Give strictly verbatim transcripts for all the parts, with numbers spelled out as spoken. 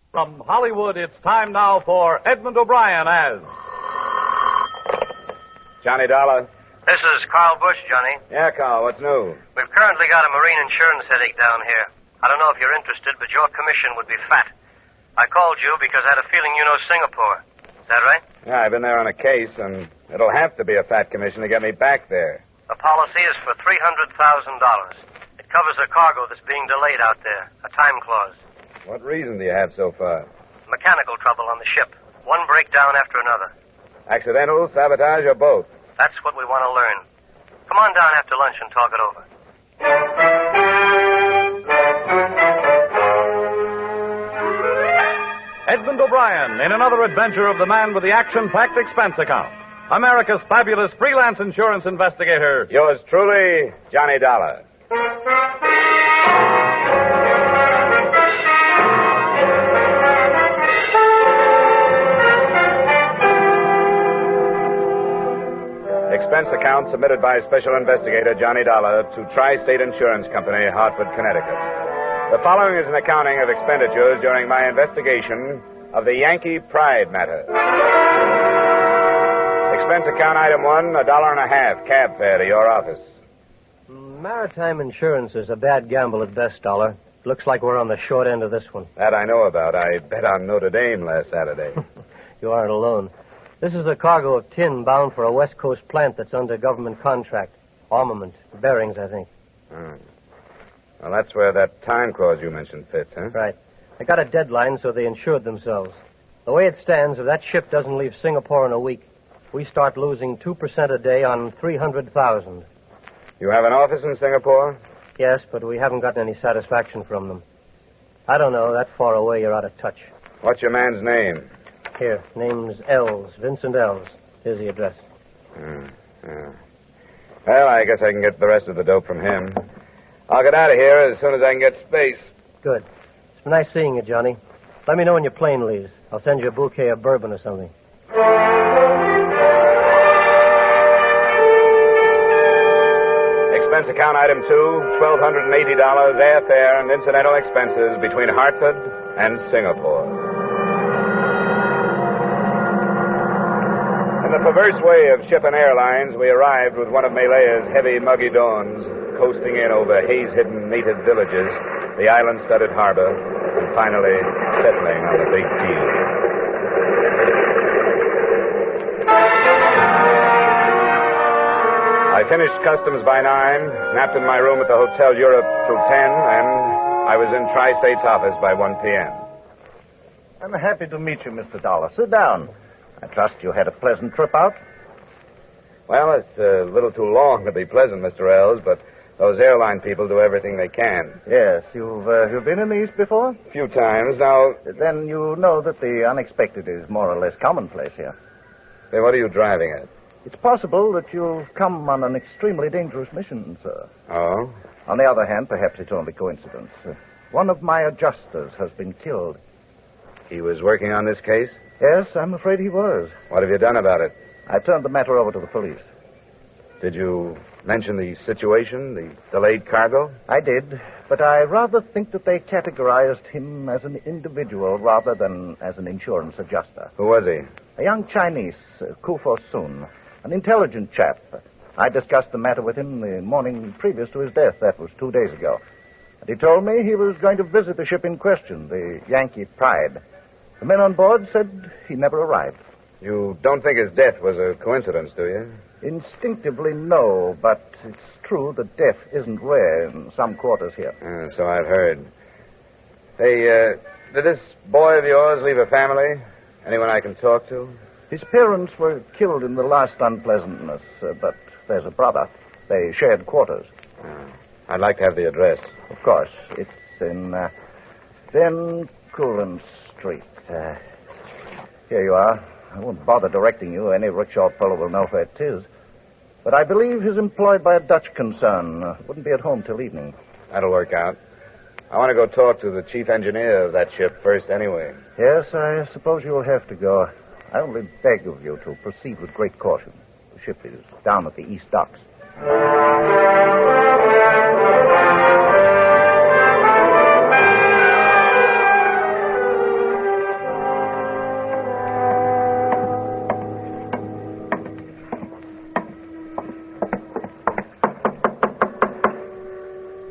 From Hollywood, it's time now for Edmund O'Brien as... Johnny Dollar. This is Carl Bush, Johnny. Yeah, Carl, what's new? We've currently got a marine insurance headache down here. I don't know if you're interested, but your commission would be fat. I called you because I had a feeling you know Singapore. Is that right? Yeah, I've been there on a case, and it'll have to be a fat commission to get me back there. The policy is for three hundred thousand dollars. It covers a cargo that's being delayed out there, a time clause. What reason do you have so far? Mechanical trouble on the ship. One breakdown after another. Accidental, sabotage, or both? That's what we want to learn. Come on down after lunch and talk it over. Edmund O'Brien in another adventure of the man with the action-packed expense account. America's fabulous freelance insurance investigator. Yours truly, Johnny Dollar. Expense account submitted by Special Investigator Johnny Dollar to Tri-State Insurance Company, Hartford, Connecticut. The following is an accounting of expenditures during my investigation of the Yankee Pride matter. Expense account item one, a dollar and a half cab fare to your office. Maritime insurance is a bad gamble at best, Dollar. Looks like we're on the short end of this one. That I know about. I bet on Notre Dame last Saturday. You aren't alone. This is a cargo of tin bound for a West Coast plant that's under government contract. Armament. Bearings, I think. Hmm. Well, that's where that time clause you mentioned fits, huh? Right. They got a deadline, so they insured themselves. The way it stands, if that ship doesn't leave Singapore in a week, we start losing two percent a day on three hundred thousand. You have an office in Singapore? Yes, but we haven't gotten any satisfaction from them. I don't know. That far away, you're out of touch. What's your man's name? Here, name's Ells, Vincent Ells. Here's the address. Hmm. Yeah. Well, I guess I can get the rest of the dope from him. I'll get out of here as soon as I can get space. Good. It's been nice seeing you, Johnny. Let me know when your plane leaves. I'll send you a bouquet of bourbon or something. Expense account item two, twelve hundred eighty dollars airfare and incidental expenses between Hartford and Singapore. In the perverse way of ship and airlines, we arrived with one of Malaya's heavy, muggy dawns, coasting in over haze-hidden native villages, the island-studded harbor, and finally settling on the big keel. I finished customs by nine, napped in my room at the Hotel Europe till ten, and I was in Tri-State's office by one p.m. I'm happy to meet you, Mister Dollar. Sit down. I trust you had a pleasant trip out. Well, it's a little too long to be pleasant, Mister Ells, but those airline people do everything they can. Yes, you've, uh, you've been in the East before? A few times. Now... Then you know that the unexpected is more or less commonplace here. Then what are you driving at? It's possible that you've come on an extremely dangerous mission, sir. Oh? On the other hand, perhaps it's only coincidence. Uh, one of my adjusters has been killed. He was working on this case? Yes, I'm afraid he was. What have you done about it? I turned the matter over to the police. Did you mention the situation, the delayed cargo? I did, but I rather think that they categorized him as an individual rather than as an insurance adjuster. Who was he? A young Chinese, uh, Kufo Sun, an intelligent chap. I discussed the matter with him the morning previous to his death. That was two days ago. And he told me he was going to visit the ship in question, the Yankee Pride. The men on board said he never arrived. You don't think his death was a coincidence, do you? Instinctively, no, but it's true that death isn't rare in some quarters here. Uh, so I've heard. Hey, uh, did this boy of yours leave a family? Anyone I can talk to? His parents were killed in the last unpleasantness, uh, but there's a brother. They shared quarters. Uh, I'd like to have the address. Of course. It's in uh, Van Coolen Street. Uh, here you are. I won't bother directing you. Any rickshaw fellow will know where it is. But I believe he's employed by a Dutch concern. Uh, wouldn't be at home till evening. That'll work out. I want to go talk to the chief engineer of that ship first anyway. Yes, I suppose you'll have to go. I only beg of you to proceed with great caution. The ship is down at the east docks.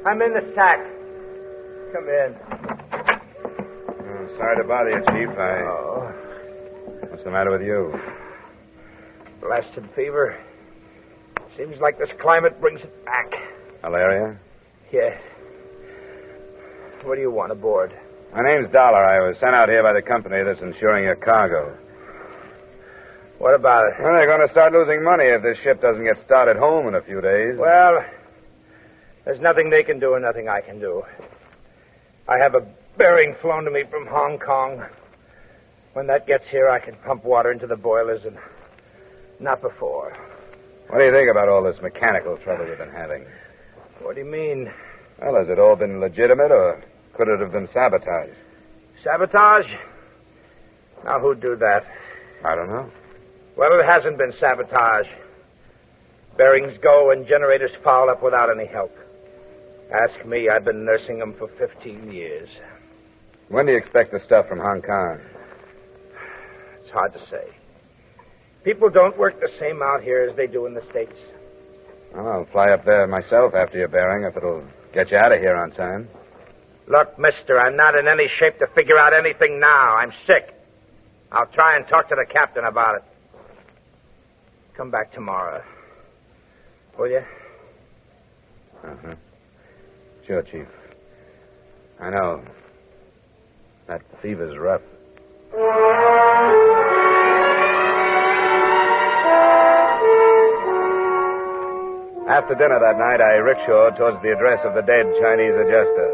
I'm in the sack. Come in. Oh, sorry to bother you, Chief. I... Oh. What's the matter with you? Blasted fever. Seems like this climate brings it back. Malaria? Yes. What do you want aboard? My name's Dollar. I was sent out here by the company that's insuring your cargo. What about it? Well, they're going to start losing money if this ship doesn't get started home in a few days. Well, there's nothing they can do and nothing I can do. I have a bearing flown to me from Hong Kong. When that gets here, I can pump water into the boilers, and not before. What do you think about all this mechanical trouble you've been having? What do you mean? Well, has it all been legitimate, or could it have been sabotage? Sabotage? Now, who'd do that? I don't know. Well, it hasn't been sabotage. Bearings go and generators foul up without any help. Ask me, I've been nursing them for fifteen years. When do you expect the stuff from Hong Kong? It's hard to say. People don't work the same out here as they do in the States. Well, I'll fly up there myself after your bearing if it'll get you out of here on time. Look, mister, I'm not in any shape to figure out anything now. I'm sick. I'll try and talk to the captain about it. Come back tomorrow. Will you? Uh-huh. Sure, Chief. I know. That fever's rough. After dinner that night, I rickshawed towards the address of the dead Chinese adjuster.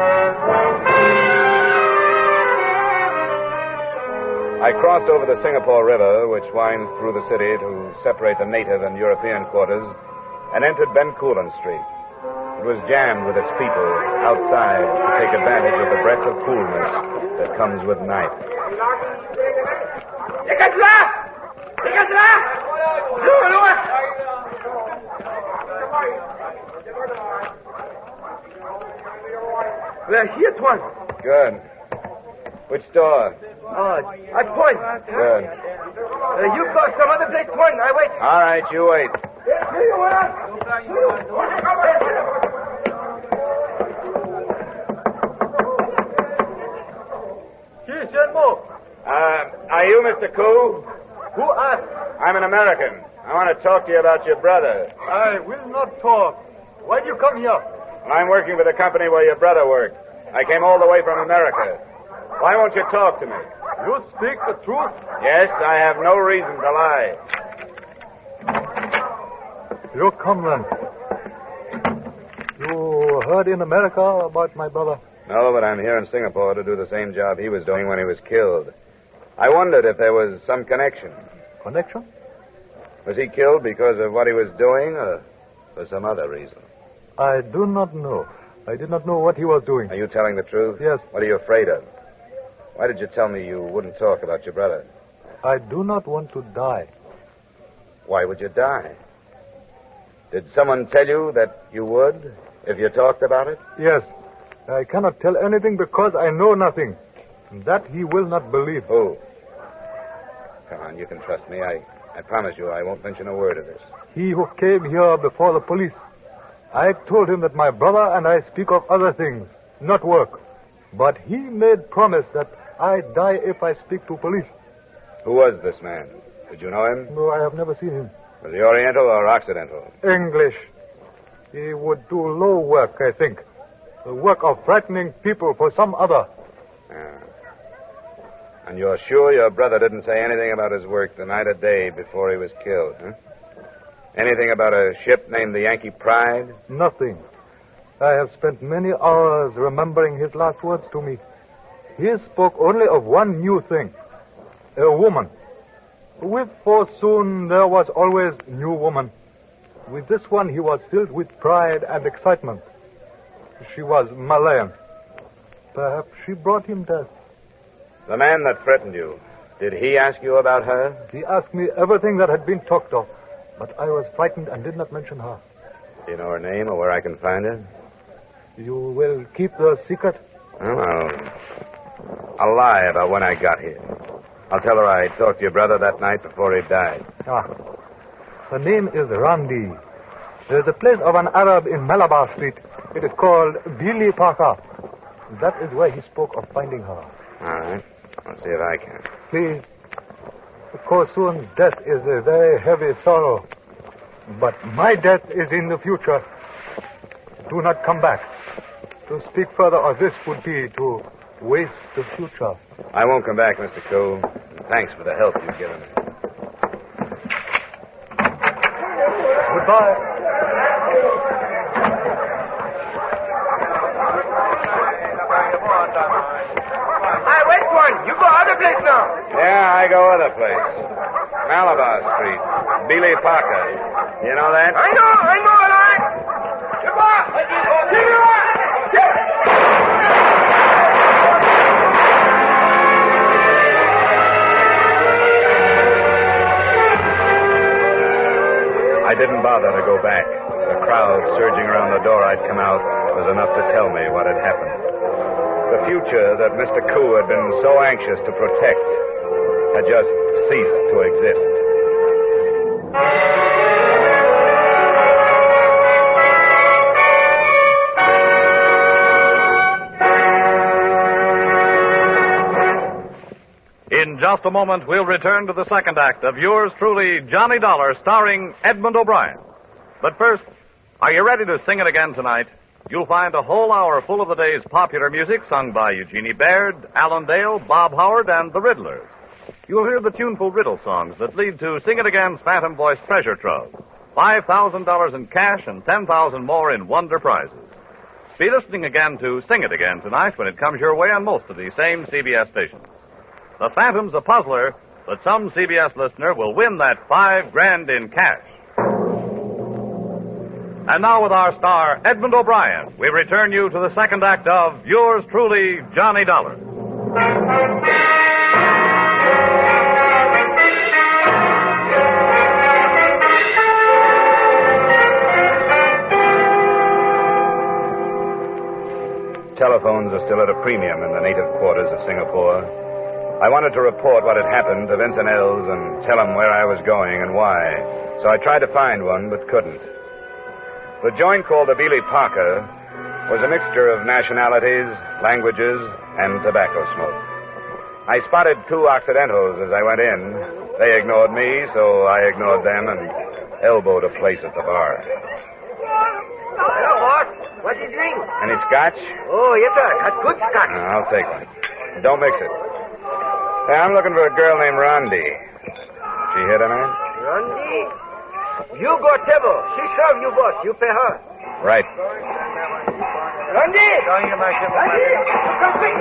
I crossed over the Singapore River, which winds through the city to separate the native and European quarters, and entered Bencoolen Street. It was jammed with its people outside to take advantage of the breath of coolness that comes with night. They're here, Tuan. Good. Which door? Uh, I point. Good. Uh, you go some other place, Tuan. I wait. All right, you wait. Uh, are you Mister Koo? Who asked? I'm an American. I want to talk to you about your brother. I will not talk. Why do you come here? Well, I'm working for the company where your brother worked. I came all the way from America. Why won't you talk to me? You speak the truth? Yes, I have no reason to lie. You come then. You heard in America about my brother? No, but I'm here in Singapore to do the same job he was doing when he was killed. I wondered if there was some connection. Connection? Was he killed because of what he was doing or for some other reason? I do not know. I did not know what he was doing. Are you telling the truth? Yes. What are you afraid of? Why did you tell me you wouldn't talk about your brother? I do not want to die. Why would you die? Did someone tell you that you would if you talked about it? Yes. I cannot tell anything because I know nothing. That he will not believe. Who? Come on, you can trust me. I, I promise you I won't mention a word of this. He who came here before the police. I told him that my brother and I speak of other things, not work. But he made promise that I die if I speak to police. Who was this man? Did you know him? No, I have never seen him. Was he Oriental or Occidental? English. He would do low work, I think. The work of frightening people for some other. Yeah. And you're sure your brother didn't say anything about his work the night or day before he was killed, huh? Anything about a ship named the Yankee Pride? Nothing. I have spent many hours remembering his last words to me. He spoke only of one new thing. A woman. With Forsoon, there was always new woman. With this one, he was filled with pride and excitement. She was Malayan. Perhaps she brought him death. The man that threatened you, did he ask you about her? He asked me everything that had been talked of, but I was frightened and did not mention her. Do you know her name or where I can find her? You will keep the secret? Well, I'll, I'll lie about when I got here. I'll tell her I talked to your brother that night before he died. Ah. Her name is Randi. There's a place of an Arab in Malabar Street. It is called Billy Parker. That is where he spoke of finding her. All right. I'll see if I can. Please. Kosun's death is a very heavy sorrow. But my death is in the future. Do not come back. To speak further of this would be to waste the future. I won't come back, Mister Koo. Thanks for the help you've given me. Goodbye. Hey, wait one. You go other place now. Yeah, I go other place. Malabar Street. Billy Parker. You know that? I know, I know, all right. Goodbye. Give me one. I didn't bother to go back. The crowd surging around the door I'd come out was enough to tell me what had happened. The future that Mister Koo had been so anxious to protect had just ceased to exist. In just a moment, we'll return to the second act of yours truly, Johnny Dollar, starring Edmund O'Brien. But first, are you ready to sing it again tonight? You'll find a whole hour full of the day's popular music sung by Eugenie Baird, Alan Dale, Bob Howard, and the Riddlers. You'll hear the tuneful riddle songs that lead to Sing It Again's Phantom Voice Treasure Trove. five thousand dollars in cash and ten thousand dollars more in wonder prizes. Be listening again to Sing It Again tonight when it comes your way on most of these same C B S stations. The Phantom's a puzzler, but some C B S listener will win that five grand in cash. And now with our star, Edmund O'Brien, we return you to the second act of yours truly, Johnny Dollar. Telephones are still at a premium in the native quarters of Singapore. I wanted to report what had happened to Vincent Ells and tell him where I was going and why. So I tried to find one, but couldn't. The joint called the Billy Parker was a mixture of nationalities, languages, and tobacco smoke. I spotted two Occidentals as I went in. They ignored me, so I ignored them and elbowed a place at the bar. Hello, boss. What do you drink? Any scotch? Oh, yes, sir. That's good scotch. Uh, I'll take one. Don't mix it. Hey, I'm looking for a girl named Rondi. She here tonight? Rondi? You go table. She serve you, boss. You pay her. Right. Rondi! Rondi! Come quick.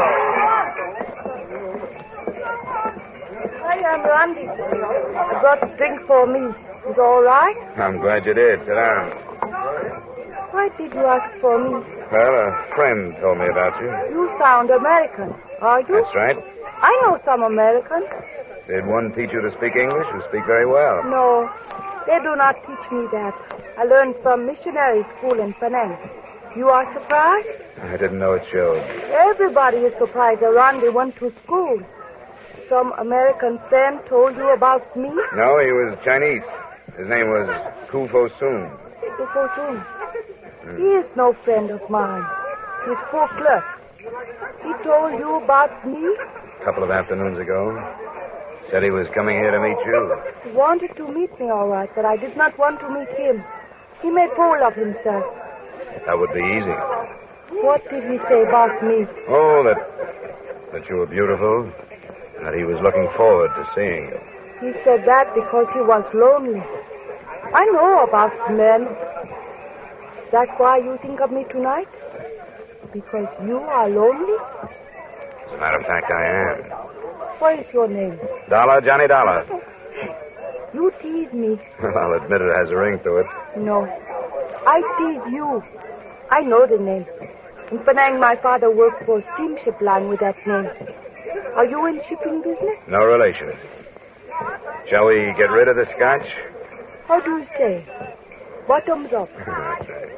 Hi, I'm Randy. I got a drink for me. Is it all right? I'm glad you did. Sit down. Why did you ask for me? Well, a friend told me about you. You sound American, are you? That's right. I know some Americans. Did one teach you to speak English? You speak very well. No, they do not teach me that. I learned from missionary school in Penang. You are surprised? I didn't know it showed. Everybody is surprised that Randy went to school. Some American friend told you about me? No, he was Chinese. His name was Koo Fo Soon. Koo Fo Soon. He is no friend of mine. He's poor clerk. He told you about me? A couple of afternoons ago. Said he was coming here to meet you. He wanted to meet me, all right, but I did not want to meet him. He made fool of himself. That would be easy. What did he say about me? Oh, that that you were beautiful, and that he was looking forward to seeing you. He said that because he was lonely. I know about men. Is that why you think of me tonight? Because you are lonely? As a matter of fact, I am. What is your name? Dollar, Johnny Dollar. You tease me. Well, I'll admit it has a ring to it. No. I tease you. I know the name. In Penang, my father worked for a steamship line with that name. Are you in shipping business? No relation. Shall we get rid of the scotch? How do you say? Bottoms up. That's right.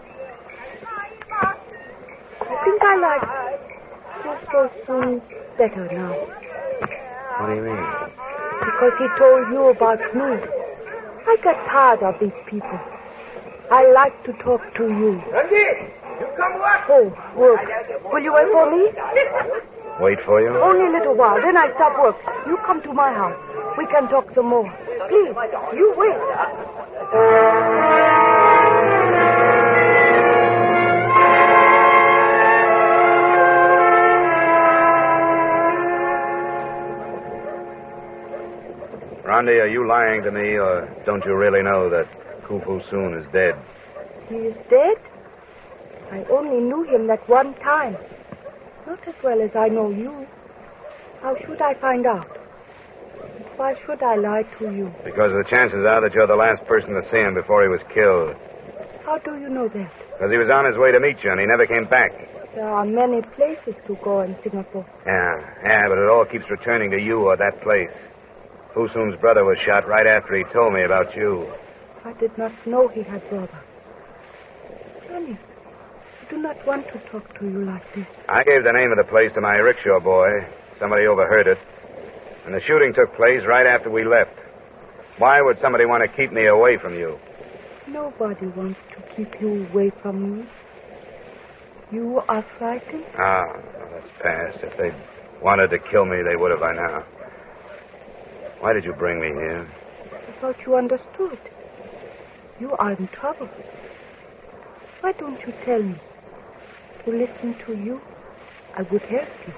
I think I like Koo Fo Soon better now. What do you mean? Because he told you about me. I got tired of these people. I like to talk to you. Randy! You come what? Oh, work. Will you wait for me? Wait for you? Only a little while, then I stop work. You come to my house. We can talk some more. Please, you wait. Rondi, are you lying to me, or don't you really know that Khufu Soon is dead? He is dead? I only knew him that one time. Not as well as I know you. How should I find out? Why should I lie to you? Because the chances are that you're the last person to see him before he was killed. How do you know that? Because he was on his way to meet you, and he never came back. There are many places to go in Singapore. Yeah, yeah, but it all keeps returning to you or that place. Fusoon's brother was shot right after he told me about you. I did not know he had brother. Johnny, I do not want to talk to you like this. I gave the name of the place to my rickshaw boy. Somebody overheard it. And the shooting took place right after we left. Why would somebody want to keep me away from you? Nobody wants to keep you away from me. You are frightened? Ah, well, that's past. If they'd wanted to kill me, they would have by now. Why did you bring me here? I thought you understood. You are in trouble. Why don't you tell me? To listen to you, I would help you.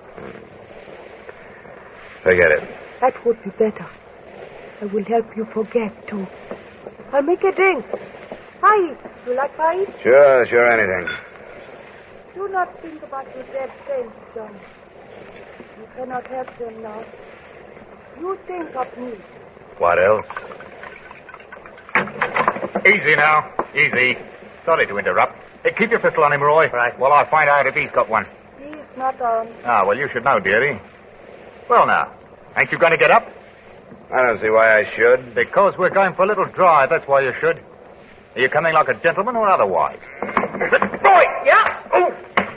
Forget it. That would be better. I will help you forget, too. I'll make a drink. Pie. You like pie? Sure, sure, anything. Do not think about your dead friends, John. You cannot help them now. You think of me. What else? Easy now. Easy. Sorry to interrupt. Hey, keep your pistol on him, Roy. Right. Well, I'll find out if he's got one. He's not on. Ah, well, you should know, dearie. Well, now, ain't you going to get up? I don't see why I should. Because we're going for a little drive, that's why you should. Are you coming like a gentleman or otherwise? Boy, yeah? Oh.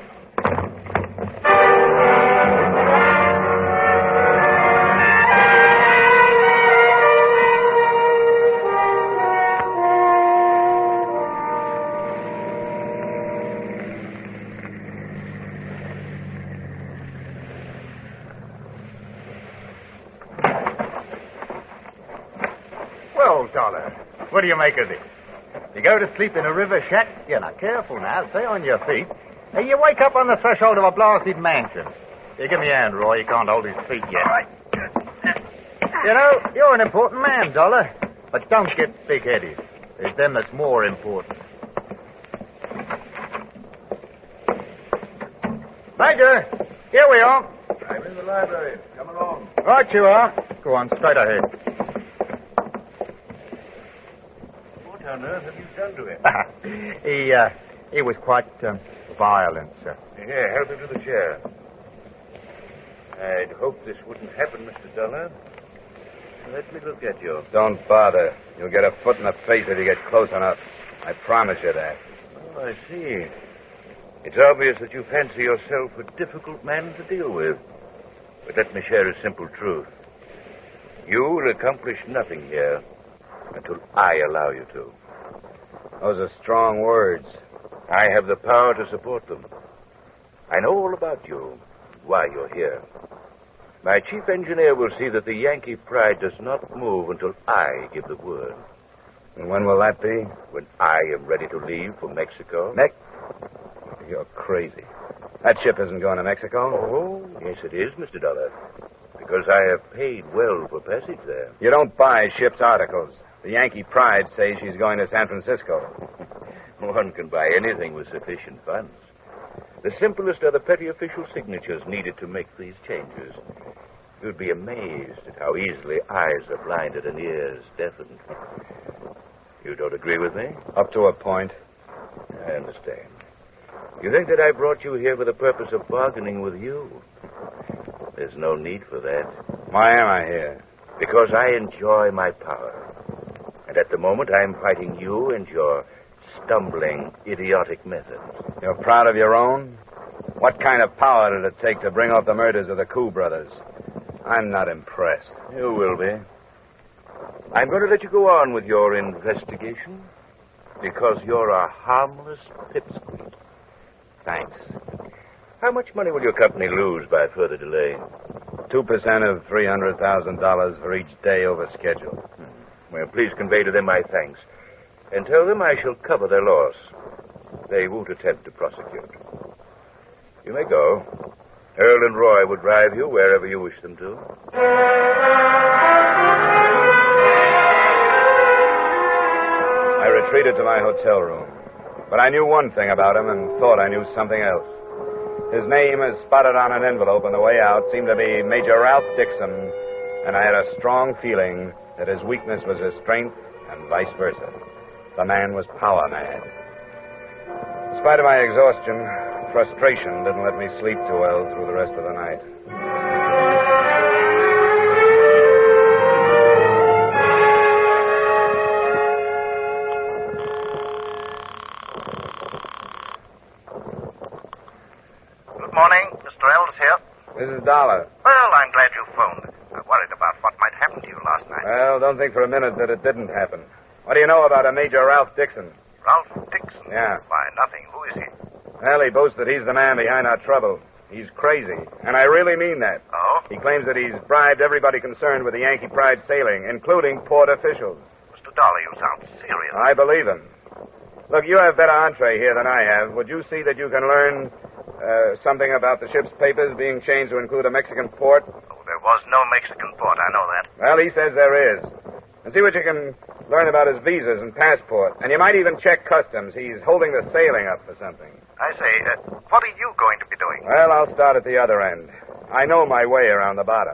Dollar. What do you make of this? You go to sleep in a river shack? You're not careful now. Stay on your feet. Hey, you wake up on the threshold of a blasted mansion. Here, give me a hand, Roy. You can't hold his feet yet. All right. You know, you're an important man, Dollar. But don't get big-headed. There's them that's more important. Major, here we are. I'm in the library. Come along. Right you are. Go on, straight ahead. What on earth have you done to him? he, uh, he was quite um, violent, sir. Here, help him to the chair. I'd hoped this wouldn't happen, Mister Dollar. Let me look at you. Don't bother. You'll get a foot in the face if you get close enough. I promise you that. Oh, I see. It's obvious that you fancy yourself a difficult man to deal with. But let me share a simple truth. You will accomplish nothing here until I allow you to. Those are strong words. I have the power to support them. I know all about you, why you're here. My chief engineer will see that the Yankee pride does not move until I give the word. And when will that be? When I am ready to leave for Mexico. Mex... You're crazy. That ship isn't going to Mexico. Oh, yes, it is, Mister Dollar. Because I have paid well for passage there. You don't buy ship's articles. The Yankee pride says she's going to San Francisco. One can buy anything with sufficient funds. The simplest are the petty official signatures needed to make these changes. You'd be amazed at how easily eyes are blinded and ears deafened. You don't agree with me? Up to a point. I understand. You think that I brought you here for the purpose of bargaining with you? There's no need for that. Why am I here? Because I enjoy my power. And at the moment, I'm fighting you and your stumbling, idiotic methods. You're proud of your own? What kind of power did it take to bring off the murders of the Koo brothers? I'm not impressed. You will be. I'm going to let you go on with your investigation because you're a harmless pipsqueak. Thanks. How much money will your company lose by further delay? Two percent of three hundred thousand dollars for each day over schedule. Hmm. Well, please convey to them my thanks. And tell them I shall cover their loss. They won't attempt to prosecute. You may go. Earl and Roy will drive you wherever you wish them to. I retreated to my hotel room. But I knew one thing about him and thought I knew something else. His name, as spotted on an envelope on the way out, seemed to be Major Ralph Dixon, and I had a strong feeling that his weakness was his strength and vice versa. The man was power mad. In spite of my exhaustion, frustration didn't let me sleep too well through the rest of the night. Good morning. Mister Ells here. This is Dollar. Well, I'm glad you phoned. I worried about what might happen to you last night. Well, don't think for a minute that it didn't happen. What do you know about a Major Ralph Dixon? Ralph Dixon? Yeah. Why, nothing. Who is he? Well, he boasts that he's the man behind our trouble. He's crazy, and I really mean that. Oh? He claims that he's bribed everybody concerned with the Yankee Pride sailing, including port officials. Mister Dollar, you sound serious. I believe him. Look, you have better entree here than I have. Would you see that you can learn uh, something about the ship's papers being changed to include a Mexican port? Oh, there was no Mexican port, I know that. Well, he says there is. And see what you can learn about his visas and passport. And you might even check customs. He's holding the sailing up for something. I say, uh, what are you going to be doing? Well, I'll start at the other end. I know my way around the bottom.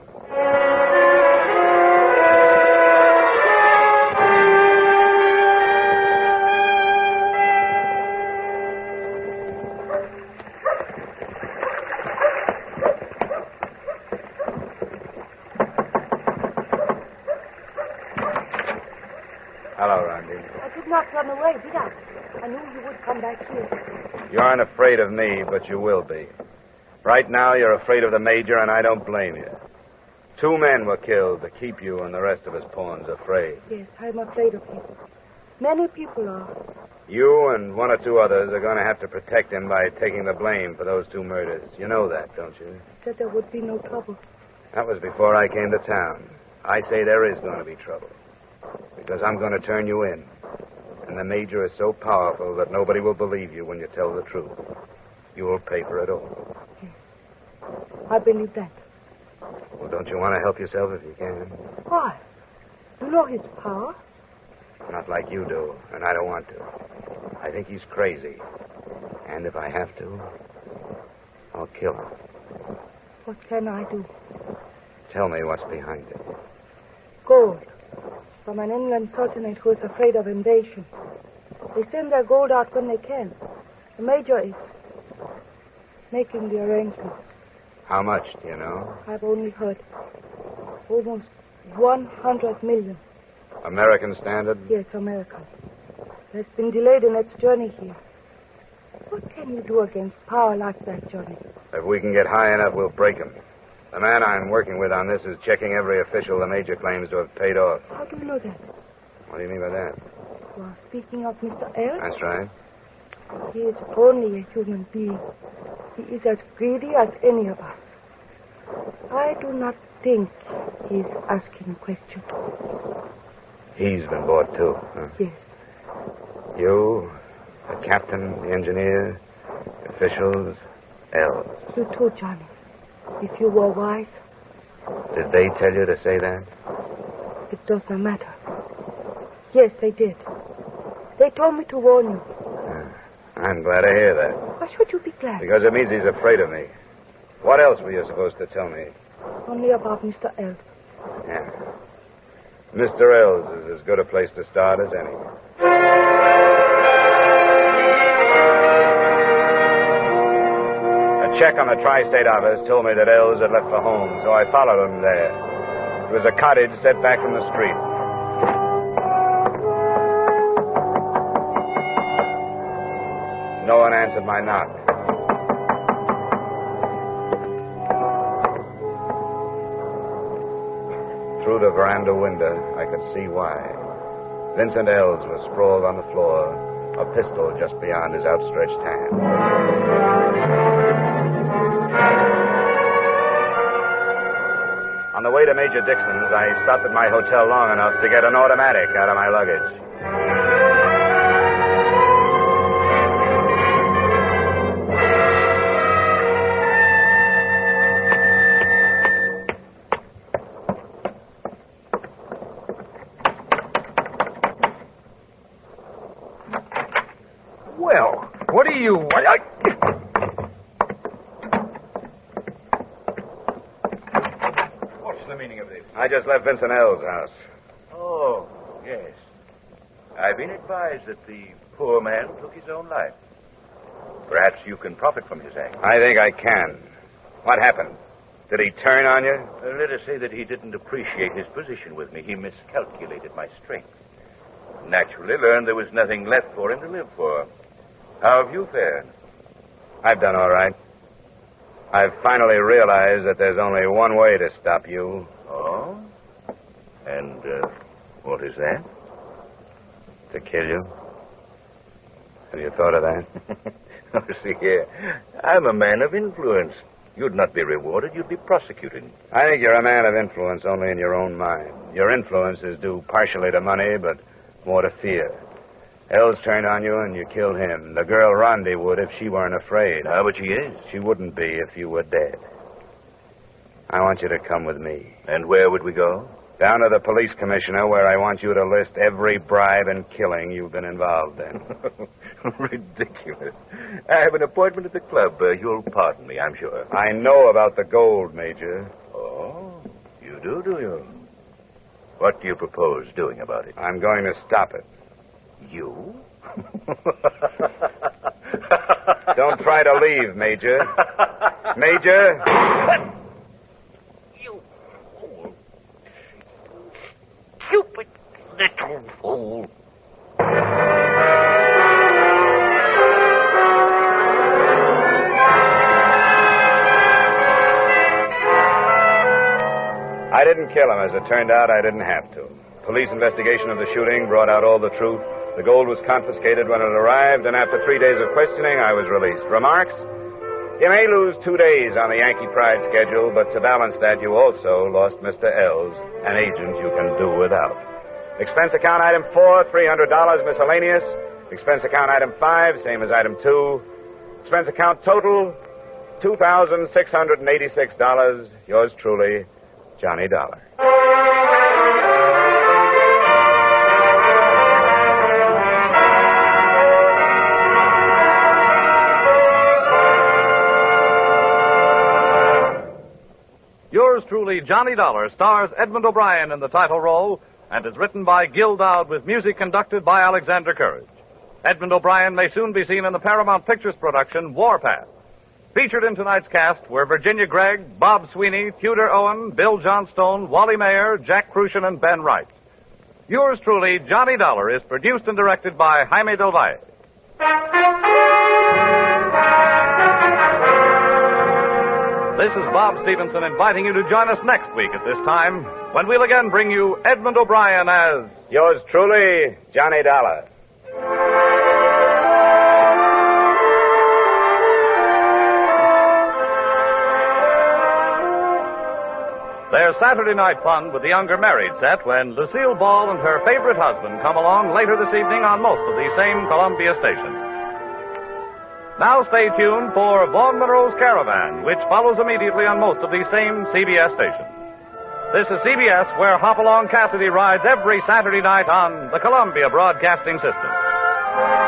Hello, Randy. I did not run away, did I? I knew you would come back here. You aren't afraid of me, but you will be. Right now, you're afraid of the Major, and I don't blame you. Two men were killed to keep you and the rest of his pawns afraid. Yes, I'm afraid of him. Many people are. You and one or two others are going to have to protect him by taking the blame for those two murders. You know that, don't you? I said there would be no trouble. That was before I came to town. I say there is going to be trouble. Because I'm going to turn you in. And the Major is so powerful that nobody will believe you when you tell the truth. You will pay for it all. Yes. I believe that. Well, don't you want to help yourself if you can? Why? You know his power. Not like you do, and I don't want to. I think he's crazy. And if I have to, I'll kill him. What can I do? Tell me what's behind it. Gold. From an inland sultanate who is afraid of invasion. They send their gold out when they can. The Major is making the arrangements. How much, do you know? I've only heard. Almost one hundred million. American standard? Yes, American. It has been delayed in its journey here. What can you do against power like that, Johnny? If we can get high enough, we'll break him. The man I'm working with on this is checking every official the Major claims to have paid off. How do you know that? What do you mean by that? You are speaking of Mister L? That's right. He is only a human being. He is as greedy as any of us. I do not think he is asking questions. He's been bought, too, huh? Yes. You, the captain, the engineer, officials, L. You too, Johnny. If you were wise. Did they tell you to say that? It does not matter. Yes, they did. They told me to warn you. Uh, I'm glad to hear that. Why should you be glad? Because it means he's afraid of me. What else were you supposed to tell me? Only about Mister Els. Yeah. Mister Els is as good a place to start as any. A check on the tri-state office told me that Els had left for home, so I followed him there. It was a cottage set back from the street. No one answered my knock. Through the veranda window, I could see why. Vincent Els was sprawled on the floor, a pistol just beyond his outstretched hand. On the way to Major Dixon's, I stopped at my hotel long enough to get an automatic out of my luggage. Well, what do you... What, I... What's the meaning of this? I just left Vincent L's house. Oh, yes. I've been advised that the poor man took his own life. Perhaps you can profit from his act. I think I can. What happened? Did he turn on you? Uh, let us say that he didn't appreciate his position with me. He miscalculated my strength. Naturally learned there was nothing left for him to live for. How have you fared? I've done all right. I've finally realized that there's only one way to stop you. Oh? And uh, what is that? To kill you. Have you thought of that? Oh, see here. I'm a man of influence. You'd not be rewarded. You'd be prosecuted. I think you're a man of influence only in your own mind. Your influence is due partially to money, but more to fear. Els turned on you and you killed him. The girl Rondi would if she weren't afraid. Ah, but she is. She wouldn't be if you were dead. I want you to come with me. And where would we go? Down to the police commissioner, where I want you to list every bribe and killing you've been involved in. Ridiculous. I have an appointment at the club. Uh, you'll pardon me, I'm sure. I know about the gold, Major. Oh, you do, do you? What do you propose doing about it? I'm going to stop it. You? Don't try to leave, Major. Major? You fool. Stupid little fool. I didn't kill him. As it turned out, I didn't have to. Police investigation of the shooting brought out all the truth. The gold was confiscated when it arrived, and after three days of questioning, I was released. Remarks? You may lose two days on the Yankee Pride schedule, but to balance that, you also lost Mister Els, an agent you can do without. Expense account item four, three hundred dollars miscellaneous. Expense account item five, same as item two. Expense account total, two thousand six hundred eighty-six dollars. Yours truly, Johnny Dollar. Yours truly, Johnny Dollar, stars Edmund O'Brien in the title role and is written by Gil Dowd with music conducted by Alexander Courage. Edmund O'Brien may soon be seen in the Paramount Pictures production Warpath. Featured in tonight's cast were Virginia Gregg, Bob Sweeney, Tudor Owen, Bill Johnstone, Wally Mayer, Jack Crucian, and Ben Wright. Yours truly, Johnny Dollar, is produced and directed by Jaime Del Valle. This is Bob Stevenson inviting you to join us next week at this time when we'll again bring you Edmund O'Brien as... Yours truly, Johnny Dollar. There's Saturday night fun with the younger married set when Lucille Ball and her favorite husband come along later this evening on most of these same Columbia stations. Now stay tuned for Vaughn Monroe's Caravan, which follows immediately on most of these same C B S stations. This is C B S, where Hopalong Cassidy rides every Saturday night on the Columbia Broadcasting System.